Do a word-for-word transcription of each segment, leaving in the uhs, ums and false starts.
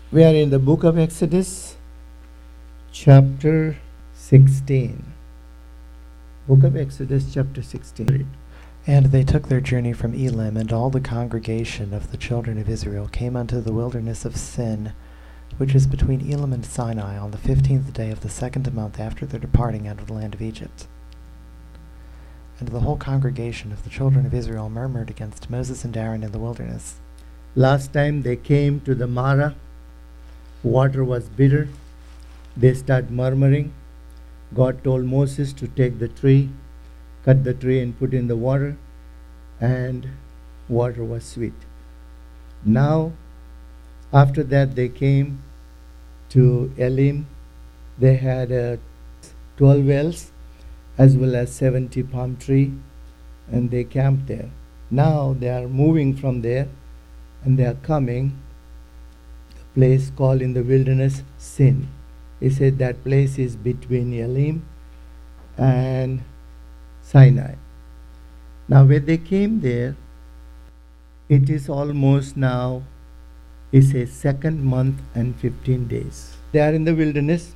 We are in the book of Exodus, chapter sixteen. Book of Exodus, chapter sixteen. And they took their journey from Elim, and all the congregation of the children of Israel came unto the wilderness of Sin, which is between Elim and Sinai, on the fifteenth day of the second month after their departing out of the land of Egypt. And the whole congregation of the children of Israel murmured against Moses and Aaron in the wilderness. Last time they came to the Marah, water was bitter. They started murmuring. God told Moses to take the tree, cut the tree and put in the water, and water was sweet. Now, after that they came to Elim. They had uh, twelve wells as well as seventy palm tree, and they camped there. Now they are moving from there, and they are coming the place called in the wilderness Sin. He said that place is between Elim and Sinai. Now when they came there, it is almost now, he says, second month and fifteen days. They are in the wilderness,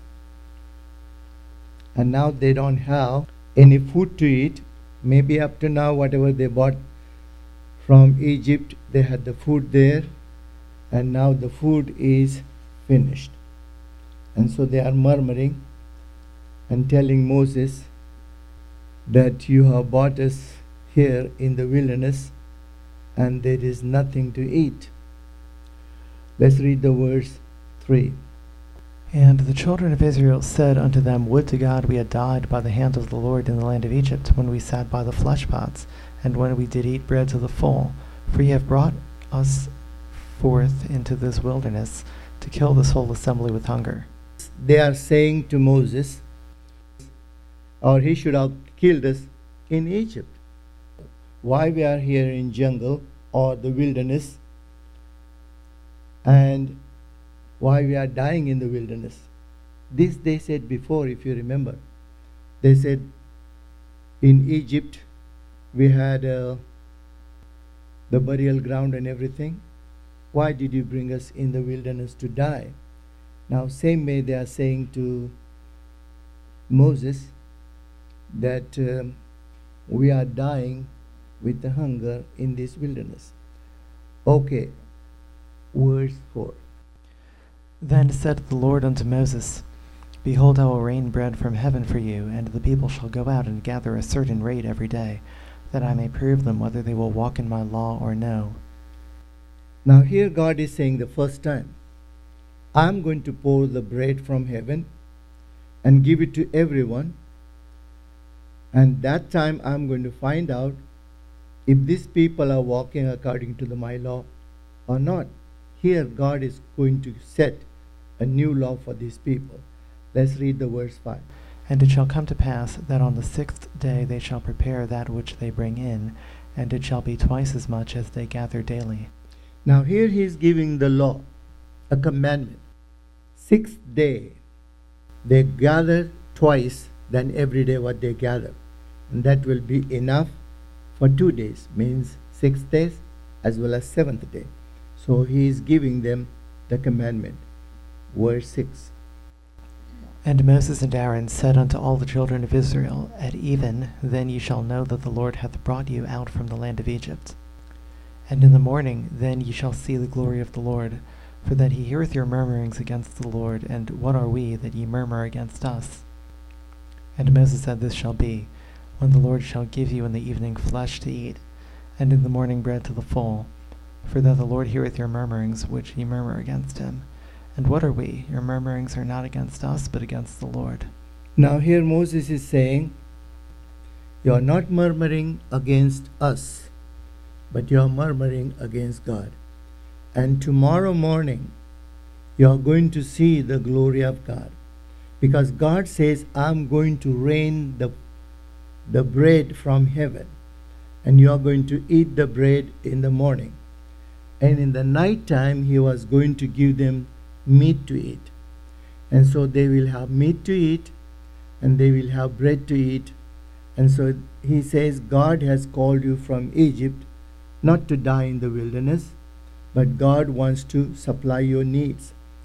and now they don't have any food to eat. Maybe up to now, whatever they bought from Egypt, they had the food there, and now the food is finished. And so they are murmuring and telling Moses that you have brought us here in the wilderness and there is nothing to eat. Let's read the verse three. And the children of Israel said unto them, Would to God we had died by the hand of the Lord in the land of Egypt, when we sat by the flesh pots, and when we did eat bread to the full. For ye have brought us forth into this wilderness to kill this whole assembly with hunger. They are saying to Moses, or he should have killed us in Egypt. Why we are here in jungle or the wilderness, and why we are dying in the wilderness. This they said before, if you remember. They said in Egypt we had uh, the burial ground and everything. Why did you bring us in the wilderness to die? Now same way they are saying to Moses that um, we are dying with the hunger in this wilderness. Okay, verse four. Then said the Lord unto Moses, Behold, I will rain bread from heaven for you, and the people shall go out and gather a certain rate every day, that I may prove them whether they will walk in my law or no. Now here God is saying the first time, I'm going to pour the bread from heaven and give it to everyone, and that time I'm going to find out if these people are walking according to the my law or not. Here God is going to set a new law for these people. Let's read the verse five. And it shall come to pass that on the sixth day they shall prepare that which they bring in, and it shall be twice as much as they gather daily. Now here he is giving the law, a commandment. Sixth day they gather twice than every day what they gather. And that will be enough for two days, means six days as well as seventh day. So he is giving them the commandment. Verse six. And Moses and Aaron said unto all the children of Israel, At even then ye shall know that the Lord hath brought you out from the land of Egypt. And in the morning then ye shall see the glory of the Lord, for that he heareth your murmurings against the Lord, and what are we that ye murmur against us? And Moses said, This shall be, when the Lord shall give you in the evening flesh to eat, and in the morning bread to the full, for that the Lord heareth your murmurings which ye murmur against him. And what are we? Your murmurings are not against us, but against the Lord. Now here Moses is saying, you are not murmuring against us, but you are murmuring against God. And tomorrow morning, you are going to see the glory of God. Because God says, I'm going to rain the, the bread from heaven, and you are going to eat the bread in the morning. And in the night time, he was going to give them meat to eat. And so they will have meat to eat, and they will have bread to eat. And so he says, God has called you from Egypt not to die in the wilderness, but God wants to supply your needs.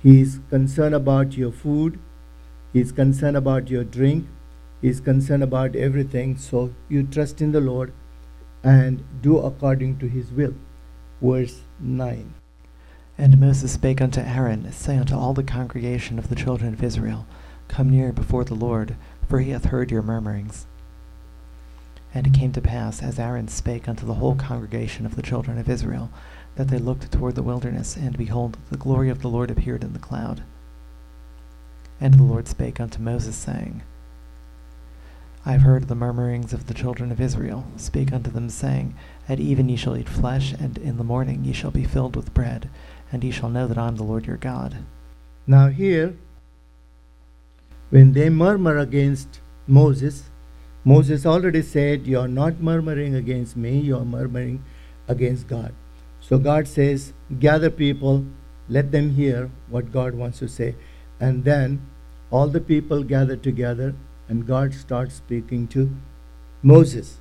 He is concerned about your food. He is concerned about your drink. He is concerned about everything. So you trust in the Lord and do according to his will. Verse nine. And Moses spake unto Aaron, say unto all the congregation of the children of Israel, Come near before the Lord, for he hath heard your murmurings. And it came to pass, as Aaron spake unto the whole congregation of the children of Israel, that they looked toward the wilderness, and behold, the glory of the Lord appeared in the cloud. And the Lord spake unto Moses, saying, I have heard the murmurings of the children of Israel. Speak unto them, saying, At even ye shall eat flesh, and in the morning ye shall be filled with bread, and ye shall know that I am the Lord your God. Now here, when they murmur against Moses, Moses already said, you are not murmuring against me, you are murmuring against God. So God says, gather people, let them hear what God wants to say. And then all the people gather together, and God starts speaking to Moses.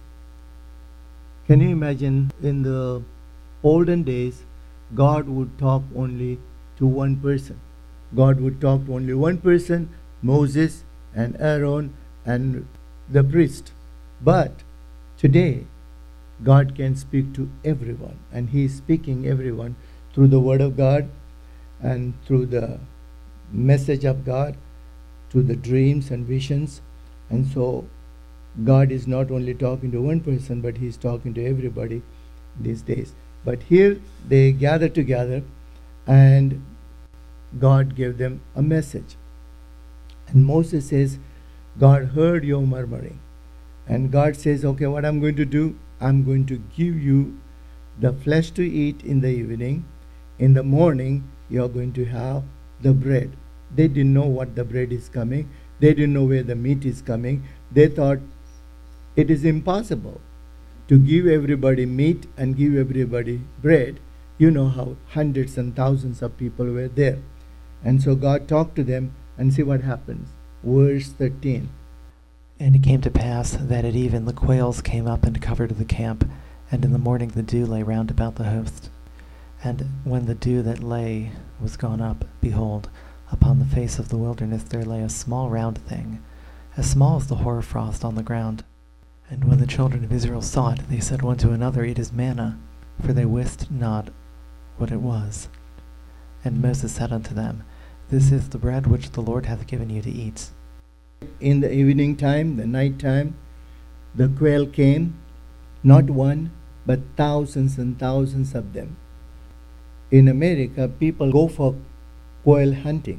Can you imagine, in the olden days, God would talk only to one person. God would talk to only one person, Moses and Aaron and the priest. But today, God can speak to everyone, and he is speaking everyone through the word of God and through the message of God, through the dreams and visions. And so God is not only talking to one person, but he's talking to everybody these days. But here they gather together, and God gave them a message. And Moses says, God heard your murmuring. And God says, okay, what I'm going to do, I'm going to give you the flesh to eat in the evening. In the morning, you're going to have the bread. They didn't know what the bread is coming. They didn't know where the meat is coming. They thought it is impossible to give everybody meat and give everybody bread. You know how hundreds and thousands of people were there. And so God talked to them, and see what happens. Verse thirteen. And it came to pass that at even the quails came up and covered the camp, and in the morning the dew lay round about the host. And when the dew that lay was gone up, behold, upon the face of the wilderness there lay a small round thing, as small as the hoarfrost on the ground. And when the children of Israel saw it, they said one to another, It is manna, for they wist not what it was. And Moses said unto them, This is the bread which the Lord hath given you to eat. In the evening time, the night time, the quail came, not one, but thousands and thousands of them. In America, people go for quail hunting.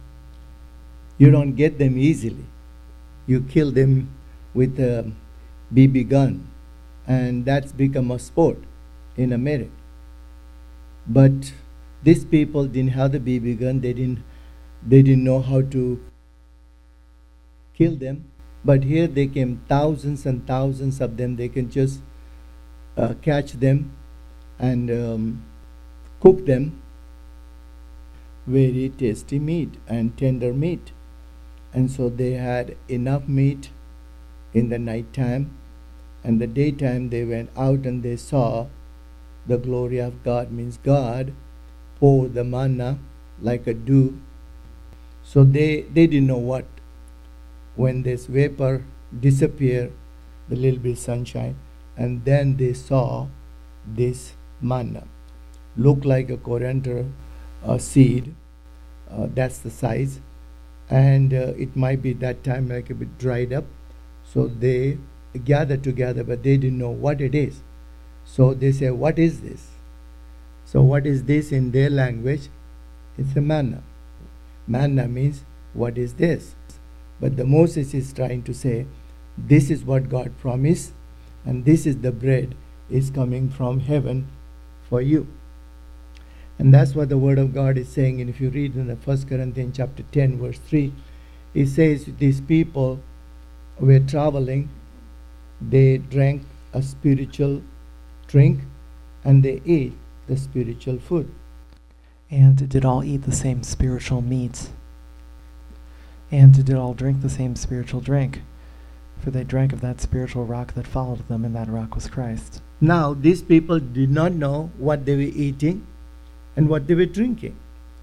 You don't get them easily. You kill them with a B B gun, and that's become a sport in America. But these people didn't have the B B gun. They didn't, they didn't know how to kill them. But here they came, thousands and thousands of them. They can just uh, catch them and um, cook them. Very tasty meat and tender meat. And so they had enough meat in the night time, and the daytime they went out and they saw the glory of God. Means God poured the manna like a dew. So they, they didn't know what. When this vapor disappeared, the little bit sunshine, and then they saw this manna. Looked like a coriander uh, seed. Uh, that's the size. And uh, it might be that time like a bit dried up. So they gathered together, but they didn't know what it is. So they say, what is this? So what is this in their language? It's a manna. Manna means, what is this? But the Moses is trying to say, this is what God promised, and this is the bread is coming from heaven for you. And that's what the word of God is saying. And if you read in the First Corinthians chapter ten, verse three, it says these people were traveling, they drank a spiritual drink, and they ate the spiritual food. And did all eat the same spiritual meat, and did all drink the same spiritual drink, for they drank of that spiritual rock that followed them, and that rock was Christ. Now, these people did not know what they were eating and what they were drinking.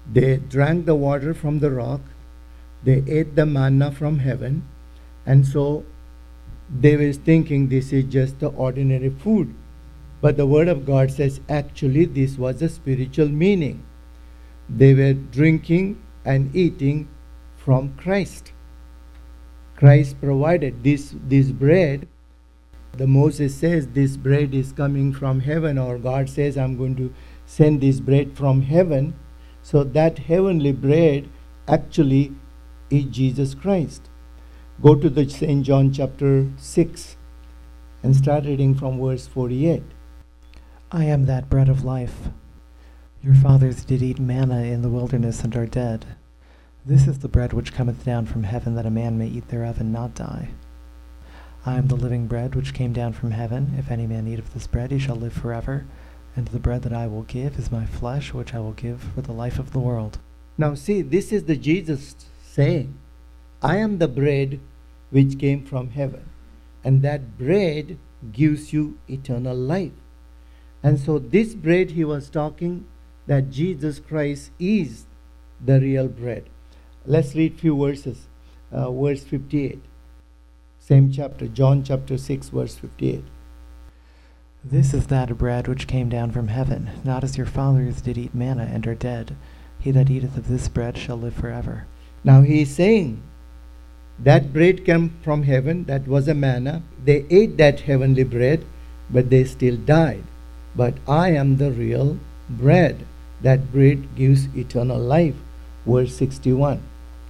They drank the water from the rock. They ate the manna from heaven. And so they were thinking this is just the ordinary food. But the Word of God says actually this was a spiritual meaning. They were drinking and eating from Christ. Christ provided this, this bread. The Moses says this bread is coming from heaven, or God says I'm going to send this bread from heaven. So that heavenly bread actually is Jesus Christ. Go to the Saint John chapter six and start reading from verse forty-eight. I am that bread of life. Your fathers did eat manna in the wilderness and are dead. This is the bread which cometh down from heaven, that a man may eat thereof and not die. I am the living bread which came down from heaven. If any man eat of this bread, he shall live forever. And the bread that I will give is my flesh, which I will give for the life of the world. Now see, this is the Jesus saying, I am the bread which came from heaven. And that bread gives you eternal life. And so this bread he was talking, that Jesus Christ is the real bread. Let's read few verses. Uh, verse fifty-eight. Same chapter, John chapter six, verse fifty-eight. This is that bread which came down from heaven, not as your fathers did eat manna and are dead. He that eateth of this bread shall live forever. Now he is saying, that bread came from heaven, that was a manna. They ate that heavenly bread, but they still died. But I am the real bread. That bread gives eternal life. Verse sixty-one.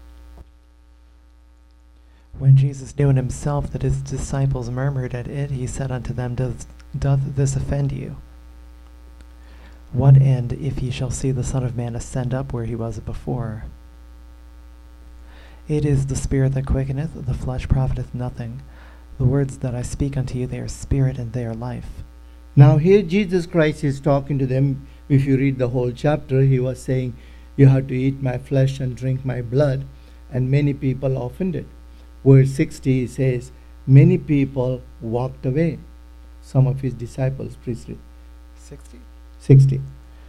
When Jesus knew in himself that his disciples murmured at it, he said unto them, Doth, doth this offend you? What end if ye shall see the Son of Man ascend up where he was before? It is the Spirit that quickeneth, the flesh profiteth nothing. The words that I speak unto you, they are spirit and they are life. Now here Jesus Christ is talking to them. If you read the whole chapter, he was saying, you have to eat my flesh and drink my blood. And many people offended. Verse sixty says, many people walked away. Some of his disciples, please read. Sixty? sixty.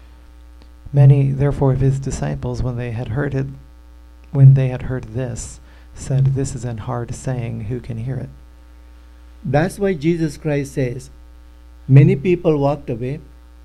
Many, therefore, of his disciples, when they had heard it, when they had heard this, said, This is an hard saying, who can hear it? That's why Jesus Christ says, many people walked away,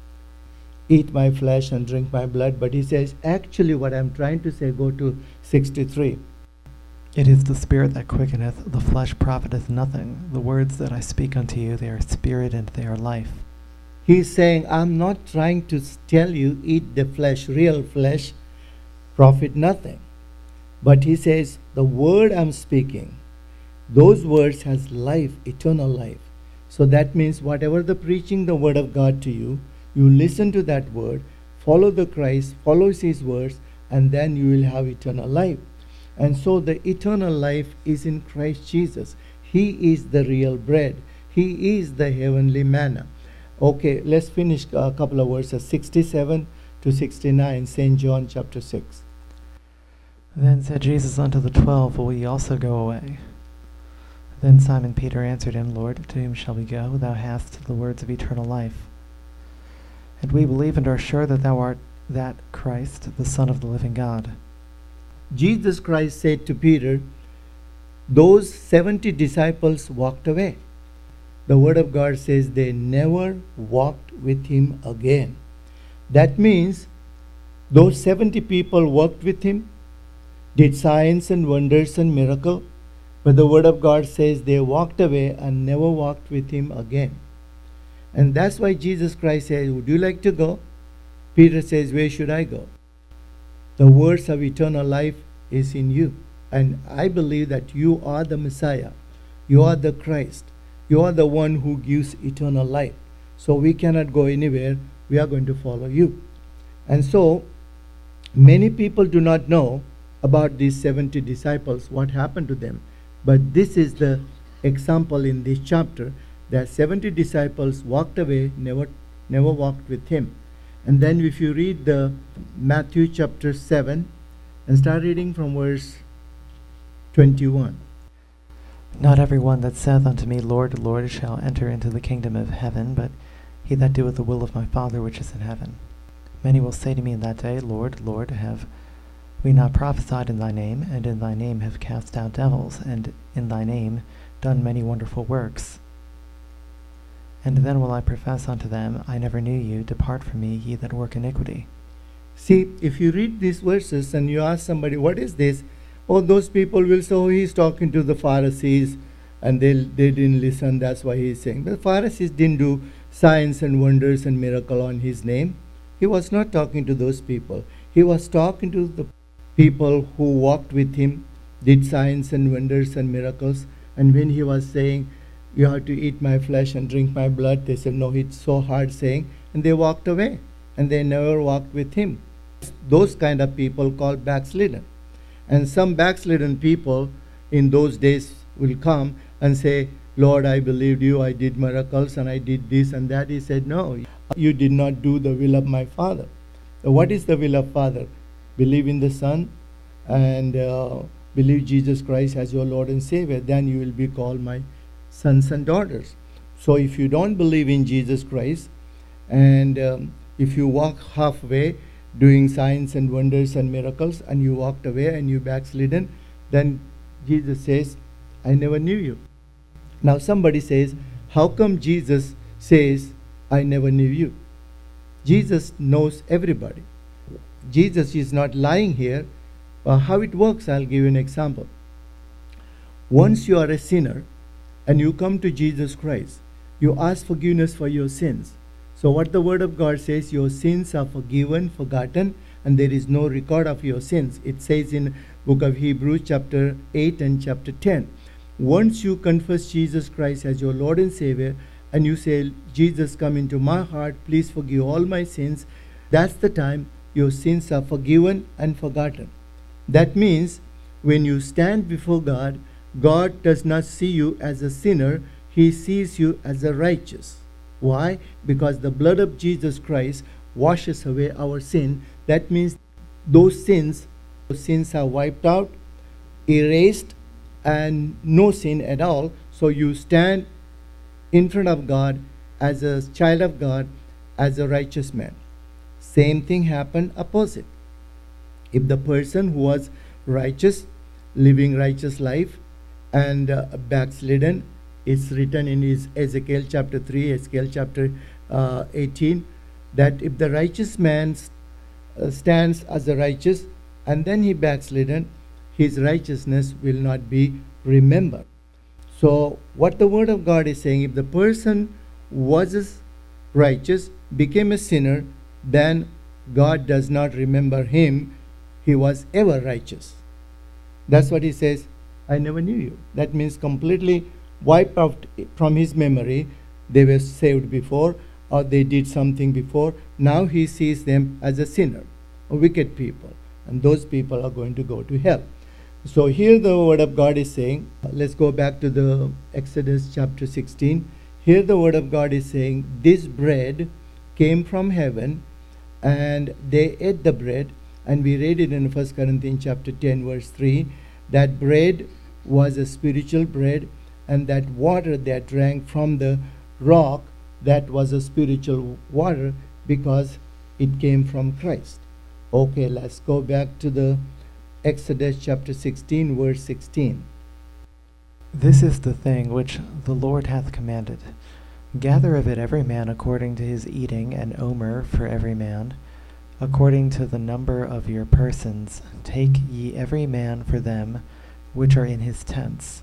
eat my flesh and drink my blood. But he says, actually what I'm trying to say, go to sixty-three. It is the Spirit that quickeneth, the flesh profiteth nothing. The words that I speak unto you, they are spirit and they are life. He's saying, I'm not trying to tell you, eat the flesh, real flesh, profit nothing. But he says, the word I'm speaking, those words has life, eternal life. So that means whatever the preaching the word of God to you, you listen to that word, follow the Christ, follow his words, and then you will have eternal life. And so the eternal life is in Christ Jesus. He is the real bread. He is the heavenly manna. Okay, let's finish a couple of verses, sixty-seven to sixty-nine, Saint John chapter six. Then said Jesus unto the twelve, Will ye also go away? Then Simon Peter answered him, Lord, to whom shall we go? Thou hast the words of eternal life. And we believe and are sure that thou art that Christ, the Son of the living God. Jesus Christ said to Peter, those seventy disciples walked away. The word of God says they never walked with him again. That means those seventy people walked with him, did signs and wonders and miracles, but the word of God says they walked away and never walked with him again. And that's why Jesus Christ says, would you like to go? Peter says, where should I go? The words of eternal life is in you. And I believe that you are the Messiah. You are the Christ. You are the one who gives eternal life. So we cannot go anywhere. We are going to follow you. And so many people do not know about these seventy disciples, what happened to them. But this is the example in this chapter, that seventy disciples walked away, never, never walked with him. And then if you read the Matthew chapter seven and start reading from verse twenty-one. Not every one that saith unto me, Lord, Lord, shall enter into the kingdom of heaven, but he that doeth the will of my Father which is in heaven. Many will say to me in that day, Lord, Lord, have we not prophesied in thy name, and in thy name have cast out devils, and in thy name done many wonderful works? And then will I profess unto them, I never knew you, depart from me, ye that work iniquity. See, if you read these verses and you ask somebody, what is this? Oh, those people will say, oh, he's talking to the Pharisees, and they they didn't listen, that's why he's saying. The Pharisees didn't do signs and wonders and miracle on his name. He was not talking to those people. He was talking to the people who walked with him, did signs and wonders and miracles. And when he was saying, you have to eat my flesh and drink my blood, they said, no, it's so hard saying. And they walked away, and they never walked with him. Those kind of people called backslidden. And some backslidden people in those days will come and say, Lord, I believed you, I did miracles, and I did this and that. He said, no, you did not do the will of my Father. So what is the will of Father? Believe in the Son and uh, believe Jesus Christ as your Lord and Savior. Then you will be called my sons and daughters. So if you don't believe in Jesus Christ, and um, if you walk halfway doing signs and wonders and miracles, and you walked away and you backslidden, then Jesus says, I never knew you. Now somebody says, how come Jesus says, I never knew you? Jesus knows everybody. Jesus is not lying here. Uh, how it works, I'll give you an example. Once you are a sinner and you come to Jesus Christ, you ask forgiveness for your sins. So what the Word of God says, your sins are forgiven, forgotten, and there is no record of your sins. It says in book of Hebrews chapter eight and chapter ten. Once you confess Jesus Christ as your Lord and Savior, and you say, Jesus, come into my heart, please forgive all my sins, that's the time your sins are forgiven and forgotten. That means when you stand before God, God does not see you as a sinner, He sees you as a righteous. Why? Because the blood of Jesus Christ washes away our sin. That means those sins, those sins are wiped out, erased, and no sin at all. So you stand in front of God as a child of God, as a righteous man. Same thing happened opposite. If the person who was righteous, living righteous life, and uh, backslidden, it's written in his Ezekiel chapter three, Ezekiel chapter uh, eighteen, that if the righteous man uh, stands as a righteous and then he backslidden, his righteousness will not be remembered. So what the Word of God is saying, if the person was righteous, became a sinner, then God does not remember him. He was ever righteous. That's what He says, I never knew you. That means completely wiped out from his memory. They were saved before, or they did something before. Now He sees them as a sinner, a wicked people, and those people are going to go to hell. So here the Word of God is saying, let's go back to the Exodus chapter sixteen. Here the Word of God is saying, this bread came from heaven, and they ate the bread. And we read it in First Corinthians chapter ten verse three, that bread was a spiritual bread, and that water they drank from the rock, that was a spiritual water, because it came from Christ. Okay, let's go back to the Exodus chapter sixteen verse sixteen. This is the thing which the Lord hath commanded. Gather of it every man according to his eating, an omer for every man. According to the number of your persons, take ye every man for them which are in his tents.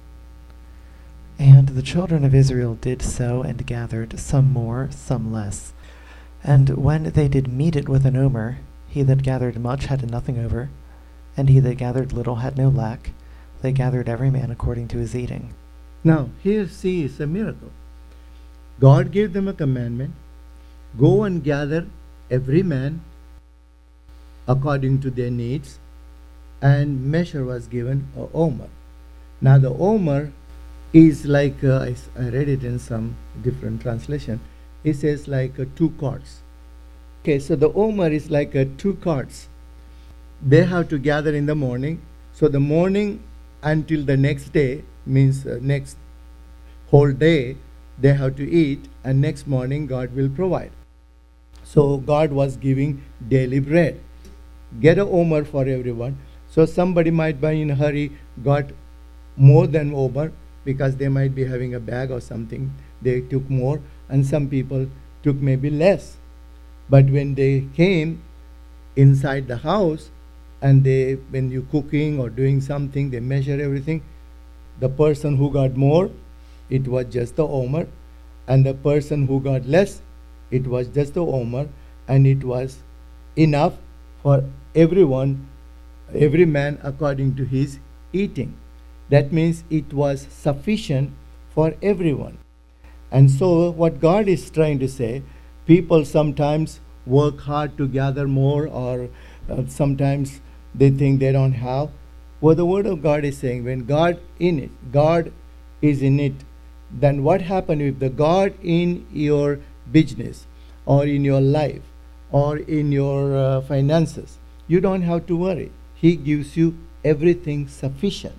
And the children of Israel did so, and gathered, some more, some less. And when they did meet it with an omer, he that gathered much had nothing over, and he that gathered little had no lack. They gathered every man according to his eating. Now, here see is a miracle. God gave them a commandment, go and gather every man according to their needs, and measure was given, a omer. Now the omer is like, uh, I, I read it in some different translation, it says like uh, two quarts. Okay, so the omer is like uh, two quarts. They have to gather in the morning. So the morning until the next day, means uh, next whole day, they have to eat, and next morning God will provide. So God was giving daily bread. Get a omer for everyone. So somebody might be in a hurry, got more than omer because they might be having a bag or something. They took more, and some people took maybe less. But when they came inside the house, and they, when you cooking or doing something, they measure everything. The person who got more, it was just the omer, and the person who got less, it was just the omer, and it was enough for everyone, every man according to his eating. That means it was sufficient for everyone. And so what God is trying to say, people sometimes work hard to gather more, or uh, sometimes they think they don't have. Well, the word of God is saying, when God in it, God is in it, then what happens if the God in your business or in your life or in your uh, finances, you don't have to worry. He gives you everything sufficient.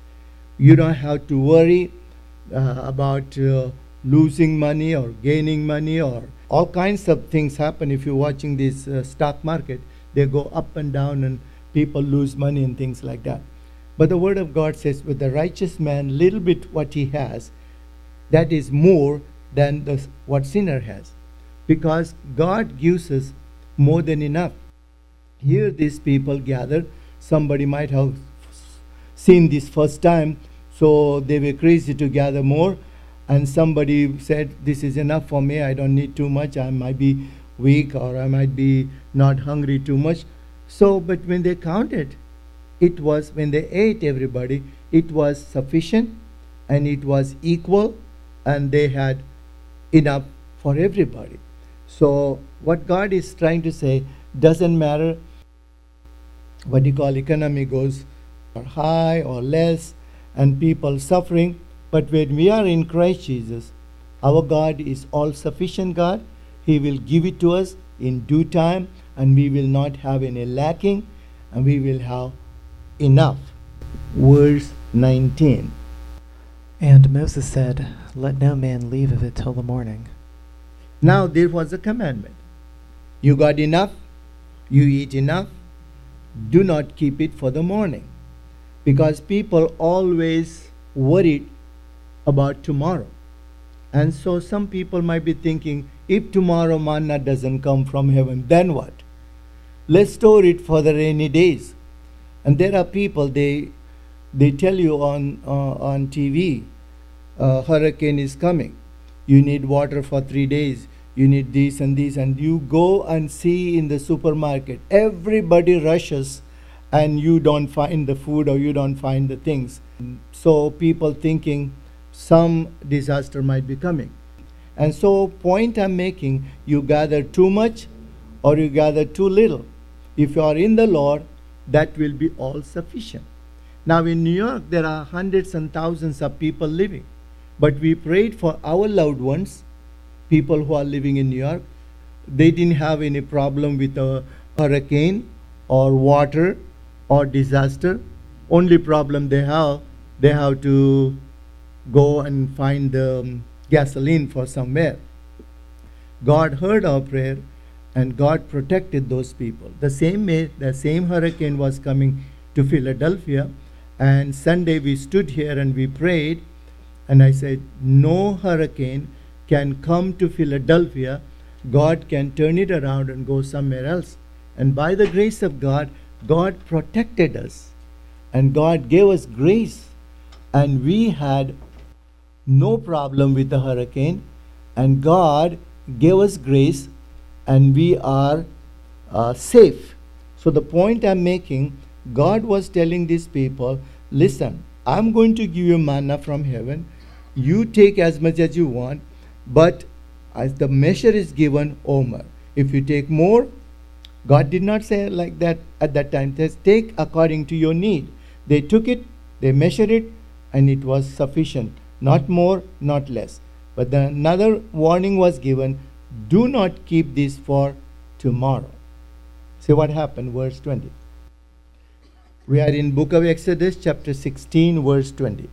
You don't have to worry uh, about uh, losing money or gaining money, or all kinds of things happen. If you're watching this uh, stock market, they go up and down and people lose money and things like that. But the word of God says, with the righteous man, little bit what he has, that is more than the, what sinner has. Because God gives us more than enough. Here these people gathered. Somebody might have seen this first time, so they were crazy to gather more. And somebody said, this is enough for me, I don't need too much, I might be weak, or I might be not hungry too much. So, but when they counted, it was, when they ate, everybody, it was sufficient, and it was equal, and they had enough for everybody. So what God is trying to say, doesn't matter what you call economy goes or high or less, and people suffering, but when we are in Christ Jesus, our God is all-sufficient God. He will give it to us in due time, and we will not have any lacking, and we will have enough. Verse nineteen. And Moses said, let no man leave of it till the morning. Now there was a commandment. You got enough, you eat enough, do not keep it for the morning. Because people always worried about tomorrow. And so some people might be thinking, if tomorrow manna doesn't come from heaven, then what? Let's store it for the rainy days. And there are people, they they tell you on uh, on T V, uh, hurricane is coming. You need water for three days. You need this and this. And you go and see in the supermarket, everybody rushes, and you don't find the food, or you don't find the things. So people thinking some disaster might be coming. And so point I'm making, you gather too much or you gather too little. If you are in the Lord, that will be all sufficient. Now in New York, there are hundreds and thousands of people living. But we prayed for our loved ones, people who are living in New York. They didn't have any problem with a hurricane or water or disaster. Only problem they have, they have to go and find the um, gasoline for somewhere. God heard our prayer, and God protected those people. The same way, the same hurricane was coming to Philadelphia, and Sunday we stood here and we prayed, and I said, no hurricane can come to Philadelphia. God can turn it around and go somewhere else. And by the grace of God, God protected us, and God gave us grace, and we had no problem with the hurricane, and God gave us grace, and we are uh, safe. So the point I'm making, God was telling these people, listen, I'm going to give you manna from heaven. You take as much as you want, but as the measure is given, omer. If you take more, God did not say like that at that time. Says, take according to your need. They took it, they measured it, and it was sufficient. Not more, not less. But then another warning was given, do not keep this for tomorrow. See what happened, verse twenty. We are in book of Exodus, chapter sixteen, verse twenty.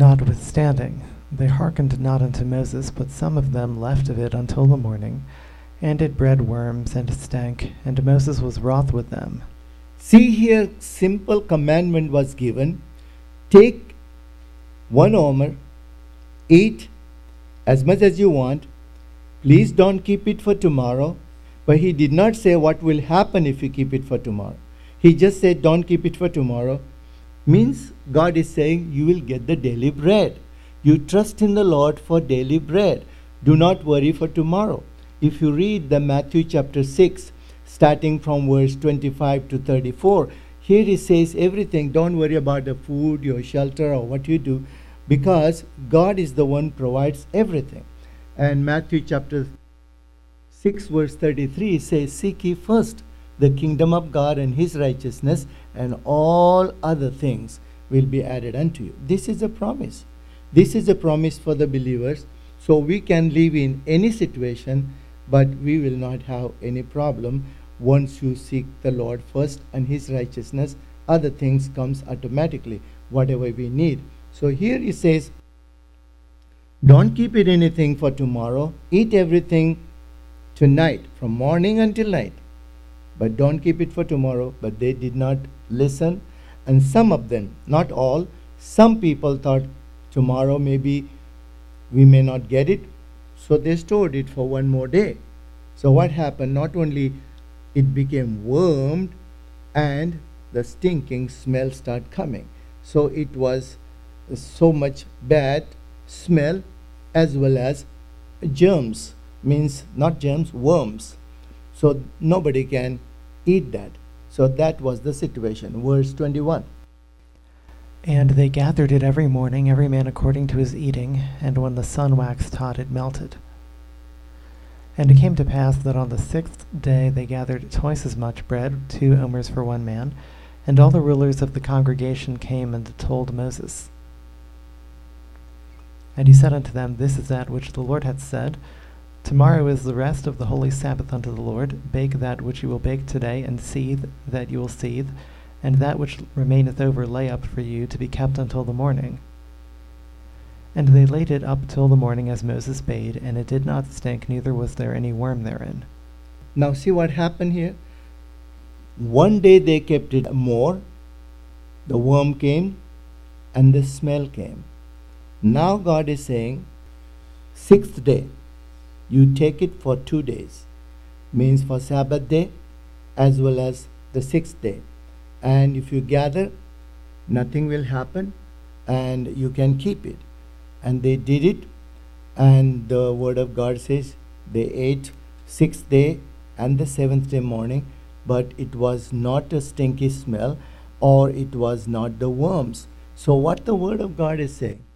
Notwithstanding, they hearkened not unto Moses, but some of them left of it until the morning, And it bred worms, and stank, and Moses was wroth with them. See here, simple commandment was given. Take one omer, eat as much as you want. Please don't keep it for tomorrow. But he did not say what will happen if you keep it for tomorrow. He just said don't keep it for tomorrow. Means God is saying you will get the daily bread. You trust in the Lord for daily bread. Do not worry for tomorrow. If you read the Matthew chapter six, starting from verse twenty-five to thirty-four, here he says everything. Don't worry about the food, your shelter, or what you do, because God is the one who provides everything. And Matthew chapter six verse thirty-three says, seek ye first the kingdom of God and his righteousness, and all other things will be added unto you. This is a promise. This is a promise for the believers. So we can live in any situation, but we will not have any problem once you seek the Lord first and his righteousness. Other things comes automatically, whatever we need. So here he says, don't keep it anything for tomorrow. Eat everything tonight, from morning until night. But don't keep it for tomorrow. But they did not listen. And some of them, not all, some people thought tomorrow maybe we may not get it. So they stored it for one more day. So what happened? Not only it became wormed, and the stinking smell started coming. So it was so much bad smell as well as germs. Means not germs, worms. So nobody can eat that. So that was the situation. Verse twenty-one. And they gathered it every morning, every man according to his eating, and when the sun waxed hot, it melted. And it came to pass that on the sixth day they gathered twice as much bread, two omers for one man. And all the rulers of the congregation came and told Moses. And he said unto them, this is that which the Lord hath said, tomorrow is the rest of the holy Sabbath unto the Lord. Bake that which you will bake today, and seethe that you will seethe, and that which remaineth over lay up for you to be kept until the morning. And they laid it up till the morning as Moses bade, and it did not stink, neither was there any worm therein. Now see what happened here. One day they kept it more, the worm came, and the smell came. Now God is saying, sixth day, you take it for two days. Means for Sabbath day as well as the sixth day. And if you gather, nothing will happen, and you can keep it. And they did it, and the word of God says they ate sixth day and the seventh day morning, but it was not a stinky smell, or it was not the worms. So what the word of God is saying,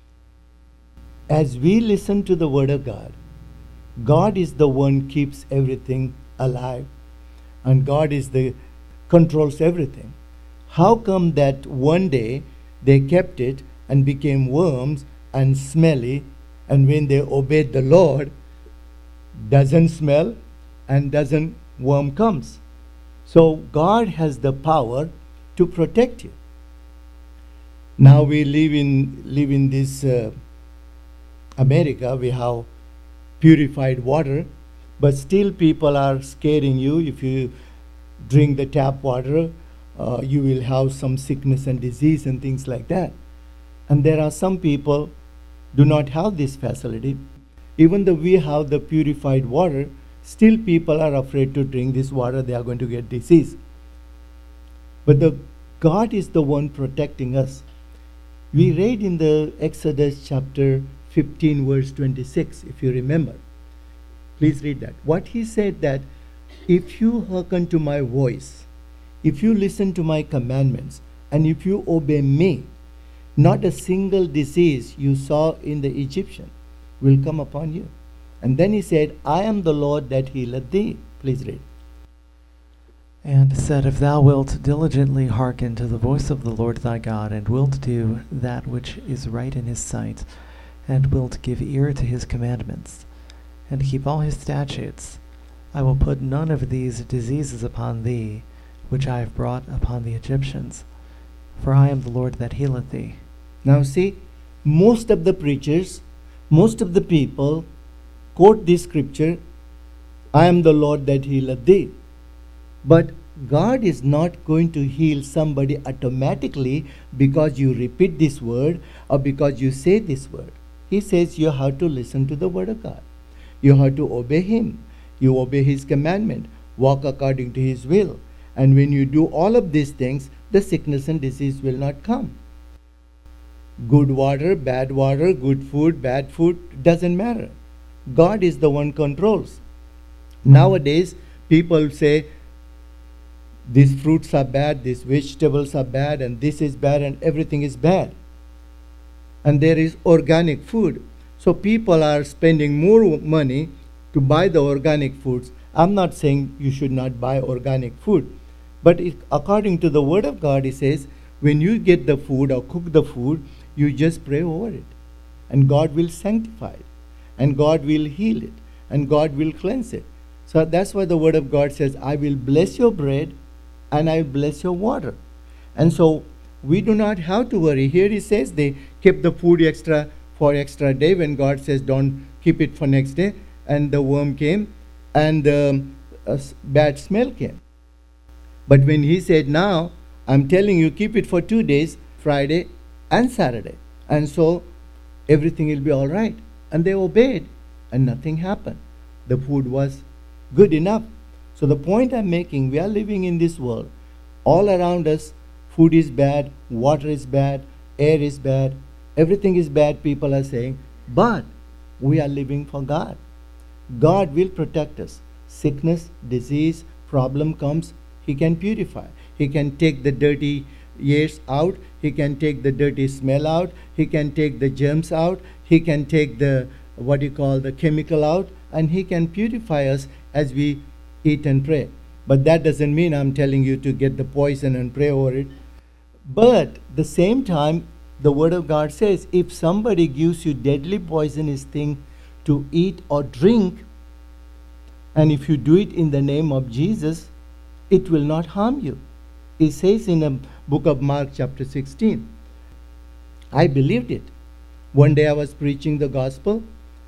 as we listen to the word of God, God is the one keeps everything alive, and God is the controls everything. How come that one day they kept it and became worms and smelly, and when they obeyed the Lord, doesn't smell and doesn't worm comes? So God has the power to protect you. Now we live in live in this uh, America. We have purified water, but still people are scaring you. If you drink the tap water, uh, you will have some sickness and disease and things like that. And there are some people do not have this facility. Even though we have the purified water, still people are afraid to drink this water. They are going to get disease. But the God is the one protecting us. We read in the Exodus chapter fifteen verse twenty-six, if you remember. Please read that. What he said, that if you hearken to my voice, if you listen to my commandments, and if you obey me, not a single disease you saw in the Egyptian will come upon you. And then he said, I am the Lord that healeth thee. Please read. And said, if thou wilt diligently hearken to the voice of the Lord thy God, and wilt do that which is right in his sight, and wilt give ear to his commandments, and keep all his statutes, I will put none of these diseases upon thee, which I have brought upon the Egyptians, for I am the Lord that healeth thee. Now see, most of the preachers, most of the people quote this scripture I am the Lord that healeth thee. But God is not going to heal somebody automatically because you repeat this word or because you say this word. He says you have to listen to the word of God. You have to obey him. You obey his commandment. Walk according to his will. And when you do all of these things, the sickness and disease will not come. Good water, bad water, good food, bad food, doesn't matter. God is the one controls. Nowadays, people say, these fruits are bad, these vegetables are bad, and this is bad, and everything is bad. And there is organic food. So people are spending more money to buy the organic foods. I'm not saying you should not buy organic food. But it, according to the word of God, it says, when you get the food or cook the food, you just pray over it. And God will sanctify it. And God will heal it. And God will cleanse it. So that's why the word of God says, I will bless your bread and I will bless your water. And so we do not have to worry. Here he says they kept the food extra for extra day when God says don't keep it for next day. And the worm came and um, a bad smell came. But when he said, now I'm telling you, keep it for two days, Friday and Saturday. And so everything will be all right. And they obeyed and nothing happened. The food was good enough. So the point I'm making, we are living in this world. All around us, food is bad, water is bad, air is bad, everything is bad, people are saying. But we are living for God. God will protect us. Sickness, disease, problem comes, he can purify. He can take the dirty airs out. He can take the dirty smell out. He can take the germs out. He can take the, what you call, the chemical out. And he can purify us as we eat and pray. But that doesn't mean I'm telling you to get the poison and pray over it. But the same time, the word of God says, if somebody gives you deadly poisonous thing to eat or drink, and if you do it in the name of Jesus, it will not harm you. It says in the book of Mark chapter sixteen. I believed it. One day I was preaching the gospel,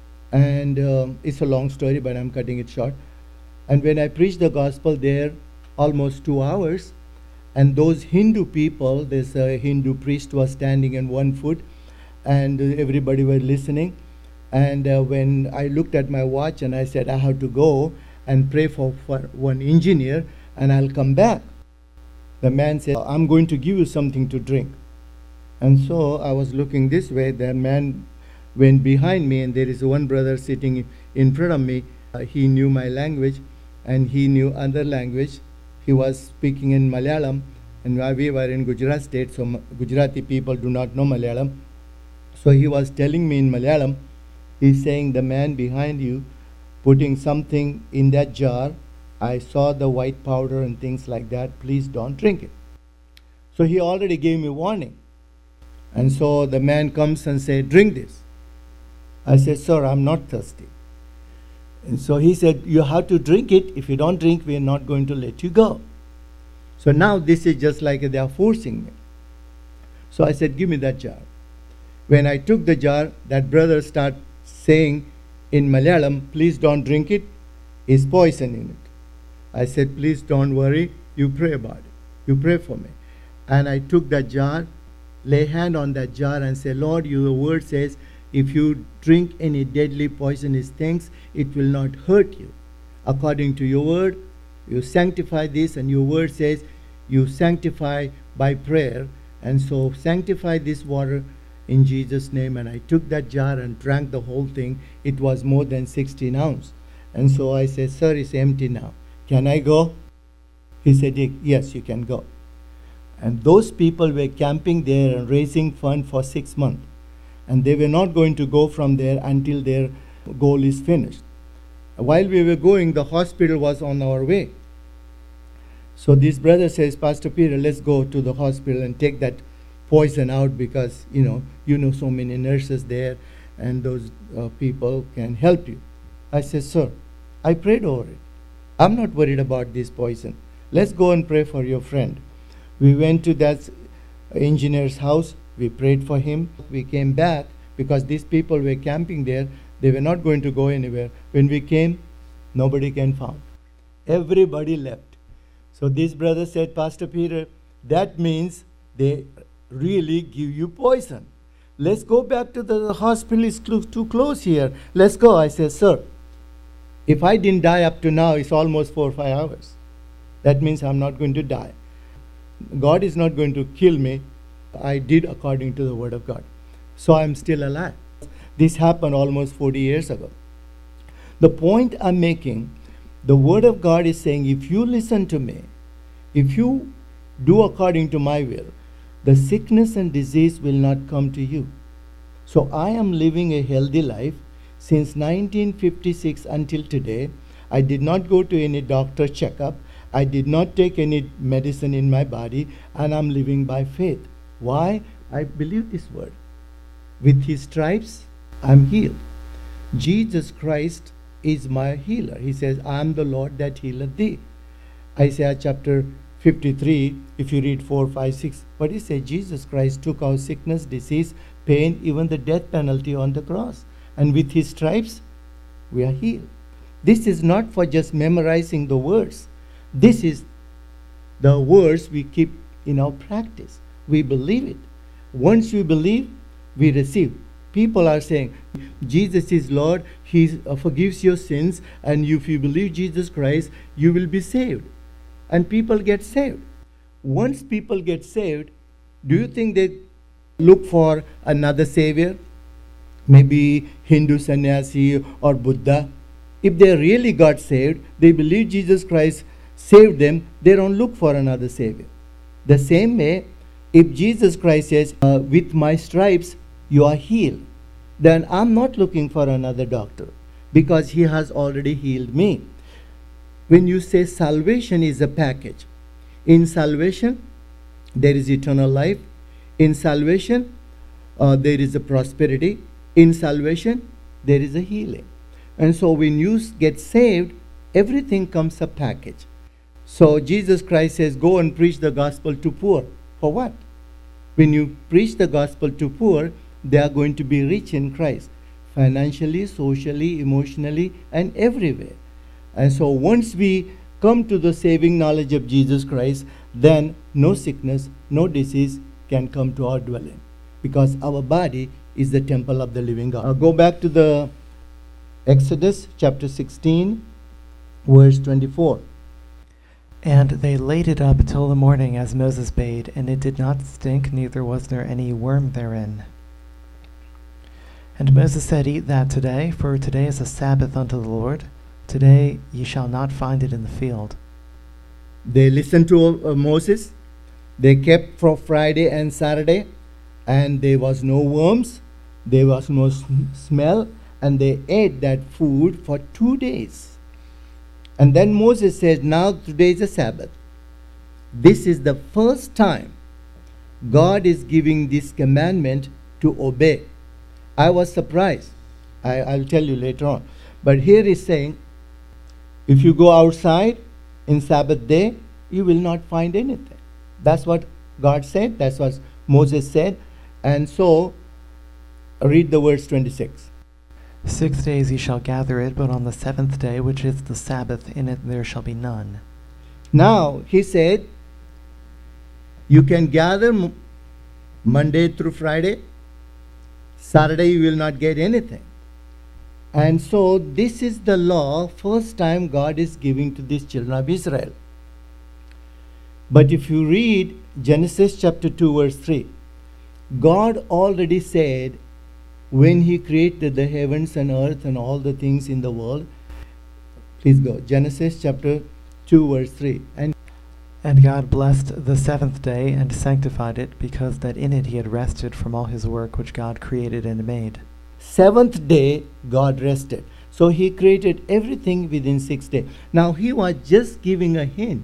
and uh, it's a long story, but I'm cutting it short. And when I preached the gospel there, almost two hours, and those Hindu people, this uh, Hindu priest was standing on one foot, and uh, everybody was listening. And uh, when I looked at my watch and I said, I have to go and pray for, for one engineer, and I'll come back. The man said, I'm going to give you something to drink. And so I was looking this way. The man went behind me, and there is one brother sitting in front of me. Uh, he knew my language, and he knew other language. He was speaking in Malayalam, and we were in Gujarat state, so Gujarati people do not know Malayalam. So he was telling me in Malayalam, he's saying, the man behind you putting something in that jar, I saw the white powder and things like that, please don't drink it. So he already gave me warning. And so the man comes and said, drink this. I said, sir, I'm not thirsty. And so he said, you have to drink it. If you don't drink, we are not going to let you go. So now this is just like they are forcing me. So I said, give me that jar. When I took the jar, that brother started saying in Malayalam, please don't drink it, it's poison in it. I said, please don't worry, you pray about it. You pray for me. And I took that jar, lay hand on that jar and say, Lord, your word says, if you drink any deadly poisonous things, it will not hurt you. According to your word, you sanctify this, and your word says you sanctify by prayer. And so sanctify this water in Jesus' name. And I took that jar and drank the whole thing. It was more than sixteen ounces. And so I said, sir, it's empty now. Can I go? He said, yes, you can go. And those people were camping there and raising fund for six months. And they were not going to go from there until their goal is finished. While we were going, the hospital was on our way. So this brother says, Pastor Peter, let's go to the hospital and take that poison out, because, you know, you know so many nurses there, and those uh, people can help you. I said, sir, I prayed over it. I'm not worried about this poison. Let's go and pray for your friend. We went to that engineer's house. We prayed for him. We came back because these people were camping there. They were not going to go anywhere. When we came, Nobody can found. Everybody left. So this brother said, Pastor Peter, that means they really give you poison. Let's go back to the, the hospital. It's cl- too close here. Let's go. I said, sir, if I didn't die up to now, it's almost four or five hours. That means I'm not going to die. God is not going to kill me. I did according to the word of God. So I'm still alive. This happened almost forty years ago. The point I'm making, the word of God is saying, if you listen to me, if you do according to my will, the sickness and disease will not come to you. So I am living a healthy life since nineteen fifty-six until today. I did not go to any doctor checkup. I did not take any medicine in my body, and I'm living by faith. Why? I believe this word. With his stripes, I'm healed. Jesus Christ is my healer. He says, I am the Lord that healeth thee. Isaiah chapter fifty-three, if you read four, five, six, what he says, Jesus Christ took our sickness, disease, pain, even the death penalty on the cross. And with his stripes, we are healed. This is not for just memorizing the words. This is the words we keep in our practice. We believe it. Once we believe, we receive. People are saying, Jesus is Lord, he uh, forgives your sins, and if you believe Jesus Christ, you will be saved. And people get saved. Once people get saved, do you think they look for another savior? Maybe Hindu sannyasi or Buddha. If they really got saved, they believe Jesus Christ saved them, they don't look for another savior. The same way, if Jesus Christ says, uh, with my stripes you are healed, then I'm not looking for another doctor, because he has already healed me. When you say salvation is a package, in salvation there is eternal life, in salvation uh, there is a prosperity, in salvation there is a healing. And so when you get saved, everything comes a package. So Jesus Christ says, go and preach the gospel to poor. For what? When you preach the gospel to poor, they are going to be rich in Christ, financially, socially, emotionally, and everywhere. And so once we come to the saving knowledge of Jesus Christ, then no sickness, no disease can come to our dwelling, because our body is the temple of the living God. I'll go back to the Exodus chapter sixteen, verse twenty-four. And they laid it up till the morning as Moses bade, and it did not stink, neither was there any worm therein. And Moses said, Eat that today, for today is a Sabbath unto the Lord. Today ye shall not find it in the field. They listened to uh, Moses. They kept for Friday and Saturday, and there was no worms, there was no sm- smell, and they ate that food for two days. And then Moses says, now today is a Sabbath. This is the first time God is giving this commandment to obey. I was surprised. I, I'll tell you later on. But here he's saying, if you go outside in Sabbath day, you will not find anything. That's what God said. That's what Moses said. And so, read the verse twenty-six. Six days ye shall gather it, but on the seventh day, which is the Sabbath, in it there shall be none. Now, he said, you can gather m- Monday through Friday. Saturday you will not get anything. And so this is the law, first time God is giving to these children of Israel. But if you read Genesis chapter two, verse three, God already said, when he created the heavens and earth and all the things in the world, please go, Genesis chapter two, verse three. And And God blessed the seventh day and sanctified it, because that in it he had rested from all his work which God created and made. seventh day, God rested. So he created everything within six days. Now he was just giving a hint.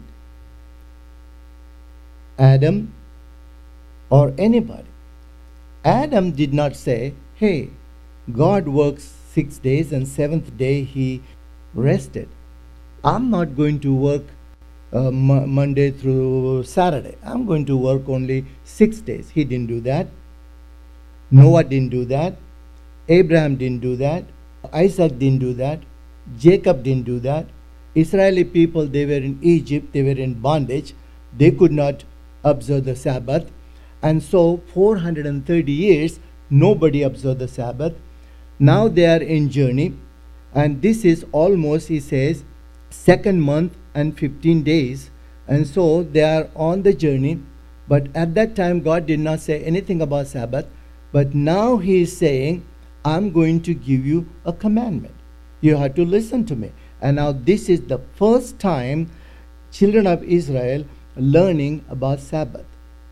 Adam or anybody. Adam did not say, hey, God works six days and seventh day he rested. I'm not going to work uh, m- Monday through Saturday. I'm going to work only six days. He didn't do that. Noah didn't do that. Abraham didn't do that. Isaac didn't do that. Jacob didn't do that. Israeli people, they were in Egypt, they were in bondage. They could not observe the Sabbath. And so four hundred thirty years, nobody observed the Sabbath. Now they are in journey. And this is almost, he says, second month and fifteen days. And so they are on the journey. But at that time, God did not say anything about Sabbath. But now he is saying, I'm going to give you a commandment. You have to listen to me. And now this is the first time children of Israel learning about Sabbath.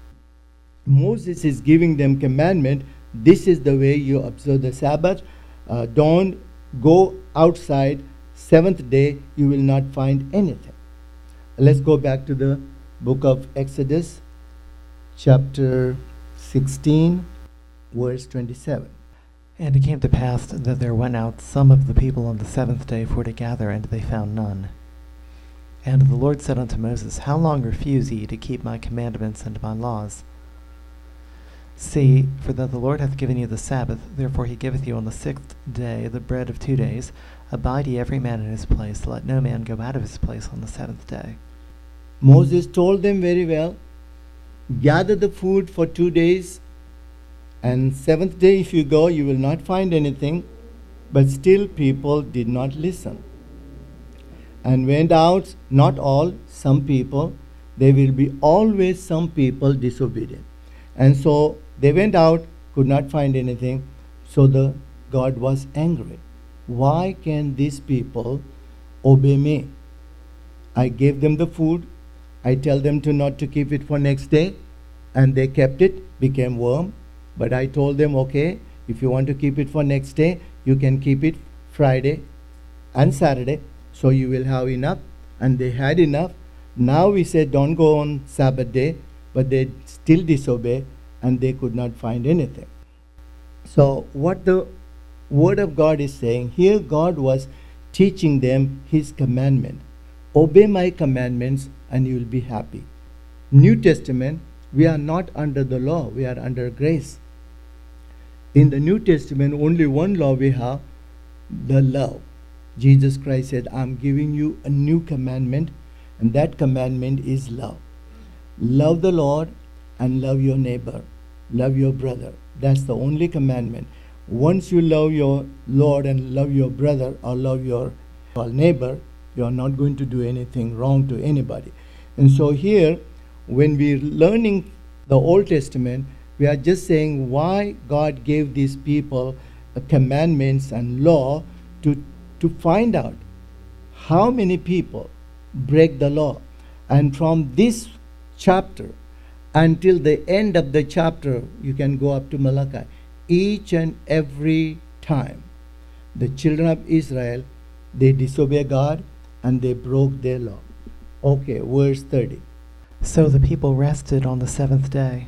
Moses is giving them commandment. This is the way you observe the Sabbath. Uh, don't go outside. Seventh day, you will not find anything. Let's go back to the book of Exodus, chapter sixteen, verse twenty-seven. And it came to pass that there went out some of the people on the seventh day for to gather, and they found none. And the Lord said unto Moses, How long refuse ye to keep my commandments and my laws? See, for that the Lord hath given you the Sabbath, therefore he giveth you on the sixth day the bread of two days. Abide ye every man in his place, let no man go out of his place on the seventh day. Moses told them very well, gather the food for two days, and seventh day if you go, you will not find anything. But still people did not listen. And went out, not all, some people. There will be always some people disobedient. And so they went out, could not find anything. So the God was angry. Why can these people obey me? I gave them the food. I tell them to not to keep it for next day. And they kept it, became worm. But I told them, okay, if you want to keep it for next day, you can keep it Friday and Saturday. So you will have enough. And they had enough. Now we said, don't go on Sabbath day. But they still disobey, and they could not find anything. So what the Word of God is saying, here God was teaching them His commandment. Obey my commandments, and you will be happy. New Testament, we are not under the law, we are under grace. In the New Testament, only one law we have, the love. Jesus Christ said, I'm giving you a new commandment, and that commandment is love. Love the Lord and love your neighbor. Love your brother. That's the only commandment. Once you love your Lord and love your brother or love your neighbor, you are not going to do anything wrong to anybody. And so here, when we're learning the Old Testament, we are just saying why God gave these people uh, commandments and law to, to find out how many people break the law. And from this chapter until the end of the chapter, you can go up to Malachi, each and every time the children of Israel, they disobey God and they broke their law. Okay, verse thirty. So the people rested on the seventh day.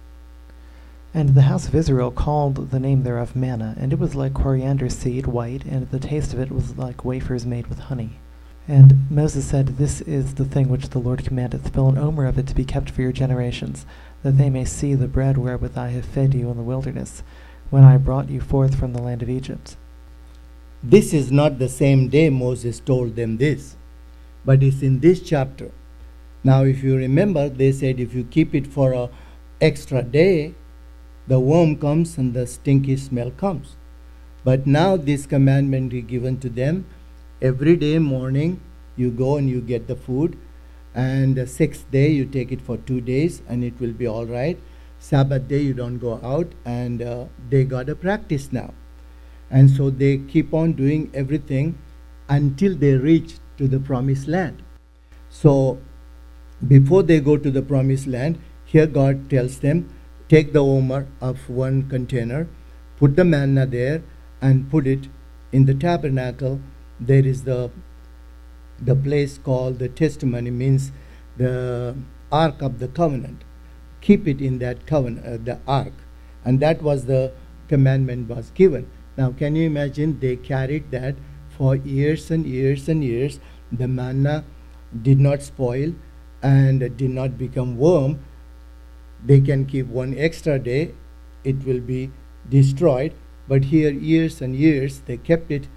And the house of Israel called the name thereof manna, and it was like coriander seed, white, and the taste of it was like wafers made with honey. And Moses said, This is the thing which the Lord commandeth, fill an omer of it to be kept for your generations, that they may see the bread wherewith I have fed you in the wilderness, when I brought you forth from the land of Egypt. This is not the same day Moses told them this, but it's in this chapter. Now if you remember, they said if you keep it for an extra day, the worm comes and the stinky smell comes. But now this commandment is given to them. Every day morning you go and you get the food, and the sixth day you take it for two days and it will be all right. Sabbath day you don't go out, and uh, they got a practice now. And so they keep on doing everything until they reach to the promised land. So before they go to the promised land, here God tells them, take the omer of one container, put the manna there, and put it in the tabernacle. There is the the place called the testimony, means the ark of the covenant. Keep it in that covenant, uh, the ark, and that was the commandment was given. Now can you imagine, they carried that for years and years and years. The manna did not spoil and did not become worm. They can keep one extra day, it will be destroyed. But here years and years they kept it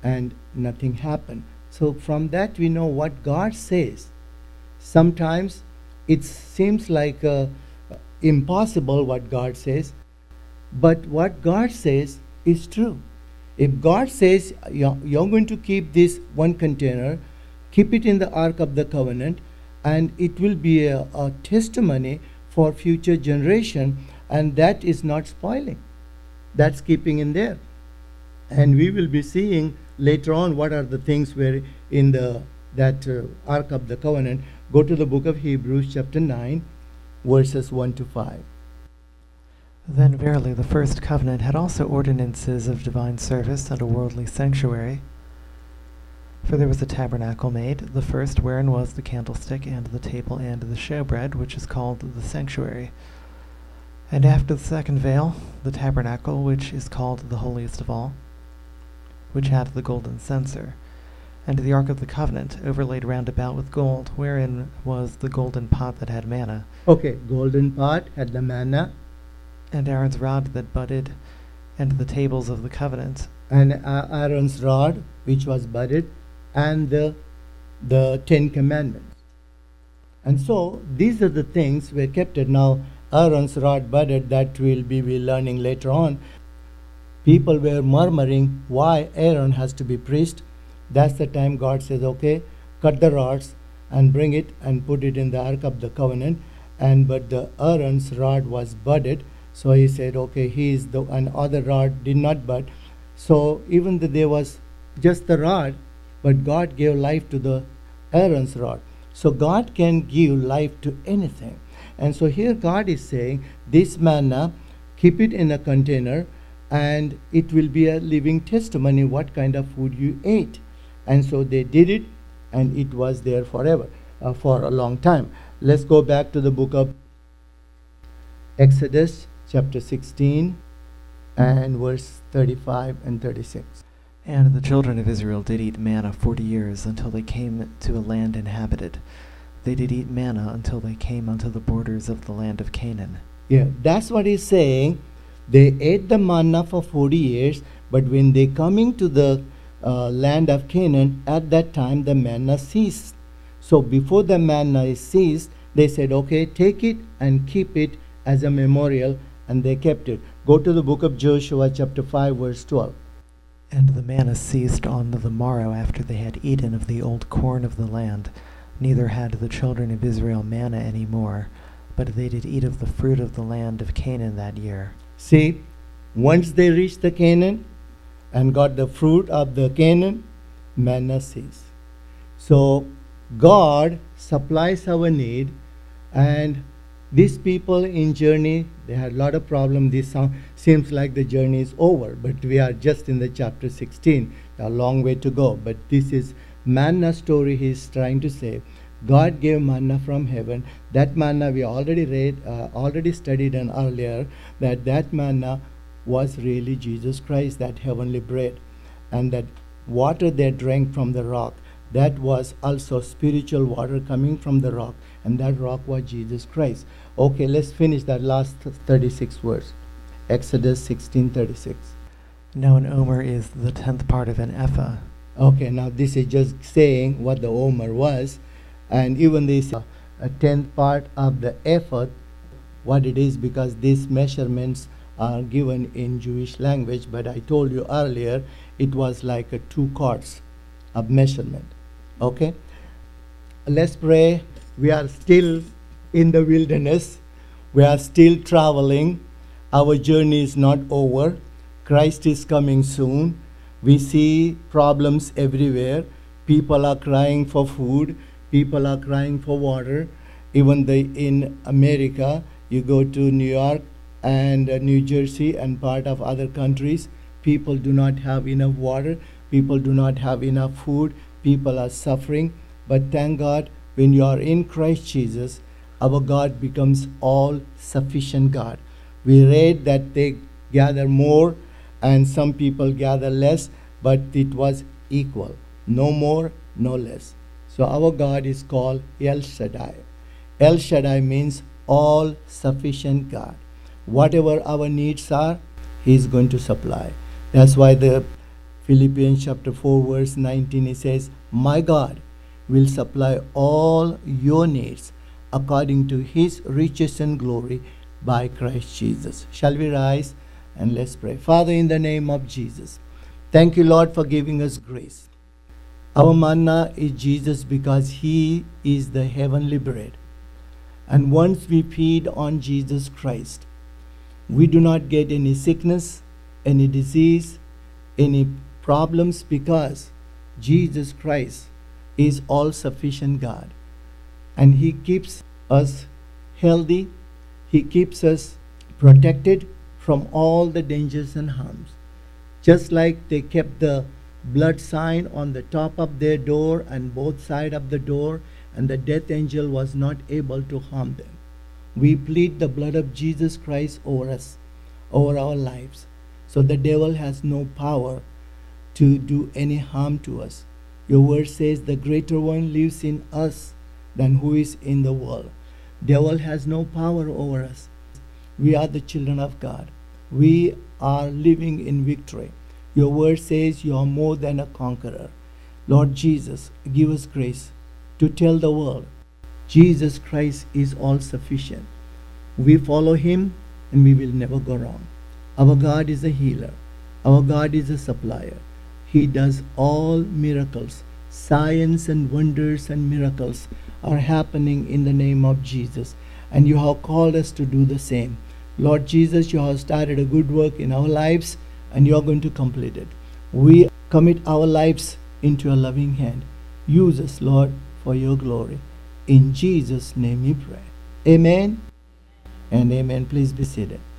and nothing happened. So from that we know what God says. Sometimes it seems like uh, impossible what God says, but what God says is true. If God says you're, you're going to keep this one container, keep it in the Ark of the Covenant, and it will be a, a testimony for future generation, and that is not spoiling. That's keeping in there. And we will be seeing later on what are the things where in the that uh, Ark of the Covenant. Go to the book of Hebrews chapter nine, verses one to five. Then verily the first covenant had also ordinances of divine service and a worldly sanctuary. For there was a tabernacle made, the first wherein was the candlestick and the table and the showbread, which is called the sanctuary. And after the second veil, the tabernacle, which is called the holiest of all, which had the golden censer, and the ark of the covenant, overlaid round about with gold, wherein was the golden pot that had manna. Okay, golden pot had the manna. And Aaron's rod that budded, and the tables of the covenant. And uh, Aaron's rod, which was budded, and the, the Ten Commandments. And so these are the things were kept. It. Now Aaron's rod budded, that will be we learning later on. People were murmuring why Aaron has to be priest. That's the time God says, okay, cut the rods and bring it and put it in the Ark of the Covenant. And but the Aaron's rod was budded. So he said, okay, he is the, and other rod did not bud. So even though there was just the rod, but God gave life to the Aaron's rod. So God can give life to anything. And so here God is saying, this manna, keep it in a container, and it will be a living testimony what kind of food you ate. And so they did it, and it was there forever, uh, for a long time. Let's go back to the book of Exodus, chapter sixteen, and verse thirty-five and thirty-six. And the children of Israel did eat manna forty years, until they came to a land inhabited. They did eat manna until they came unto the borders of the land of Canaan. Yeah, that's what he's saying. They ate the manna for forty years, but when they coming to the uh, land of Canaan, at that time the manna ceased. So before the manna is ceased, they said, okay, take it and keep it as a memorial, and they kept it. Go to the book of Joshua chapter five, verse twelve. And the manna ceased on the morrow after they had eaten of the old corn of the land. Neither had the children of Israel manna any more, but they did eat of the fruit of the land of Canaan that year. See, once they reached the Canaan and got the fruit of the Canaan, manna ceased. So God supplies our need, and these people in journey, they had a lot of problems. This sound, seems like the journey is over, but we are just in the chapter sixteen, a long way to go. But this is manna story he's trying to say. God gave manna from heaven. That manna we already read, uh, already studied and earlier, that that manna was really Jesus Christ, that heavenly bread. And that water they drank from the rock, that was also spiritual water coming from the rock, and that rock was Jesus Christ. Okay, let's finish that last thirty-six verse. Exodus sixteen thirty-six. Now an omer is the tenth part of an ephah. Okay, now this is just saying what the omer was, and even this uh, a tenth part of the ephah, what it is, because these measurements are given in Jewish language, but I told you earlier it was like a two quarts of measurement. Okay, let's pray. We are still in the wilderness. We are still traveling. Our journey is not over. Christ is coming soon. We see problems everywhere. People are crying for food. People are crying for water. Even the, in America, you go to New York and uh, New Jersey and part of other countries, people do not have enough water. People do not have enough food. People are suffering. But thank God, when you are in Christ Jesus, our God becomes all-sufficient God. We read that they gather more and some people gather less, but it was equal. No more, no less. So our God is called El Shaddai. El Shaddai means all-sufficient God. Whatever our needs are, He is going to supply. That's why the Philippians chapter four verse nineteen, it says, "My God will supply all your needs according to his riches and glory by Christ Jesus." Shall we rise and let's pray. Father, in the name of Jesus, thank you, Lord, for giving us grace. Our manna is Jesus because he is the heavenly bread. And once we feed on Jesus Christ, we do not get any sickness, any disease, any problems, because Jesus Christ is all-sufficient God. And he keeps us healthy. He keeps us protected from all the dangers and harms. Just like they kept the blood sign on the top of their door and both sides of the door, and the death angel was not able to harm them. We plead the blood of Jesus Christ over us, over our lives, so the devil has no power to do any harm to us. Your word says the greater one lives in us than who is in the world. Devil has no power over us. We are the children of God. We are living in victory. Your word says you are more than a conqueror. Lord Jesus, give us grace to tell the world Jesus Christ is all sufficient. We follow him and we will never go wrong. Our God is a healer. Our God is a supplier. He does all miracles. Signs and wonders and miracles are happening in the name of Jesus. And you have called us to do the same. Lord Jesus, you have started a good work in our lives and you are going to complete it. We commit our lives into your loving hand. Use us, Lord, for your glory. In Jesus' name we pray. Amen and amen. Please be seated.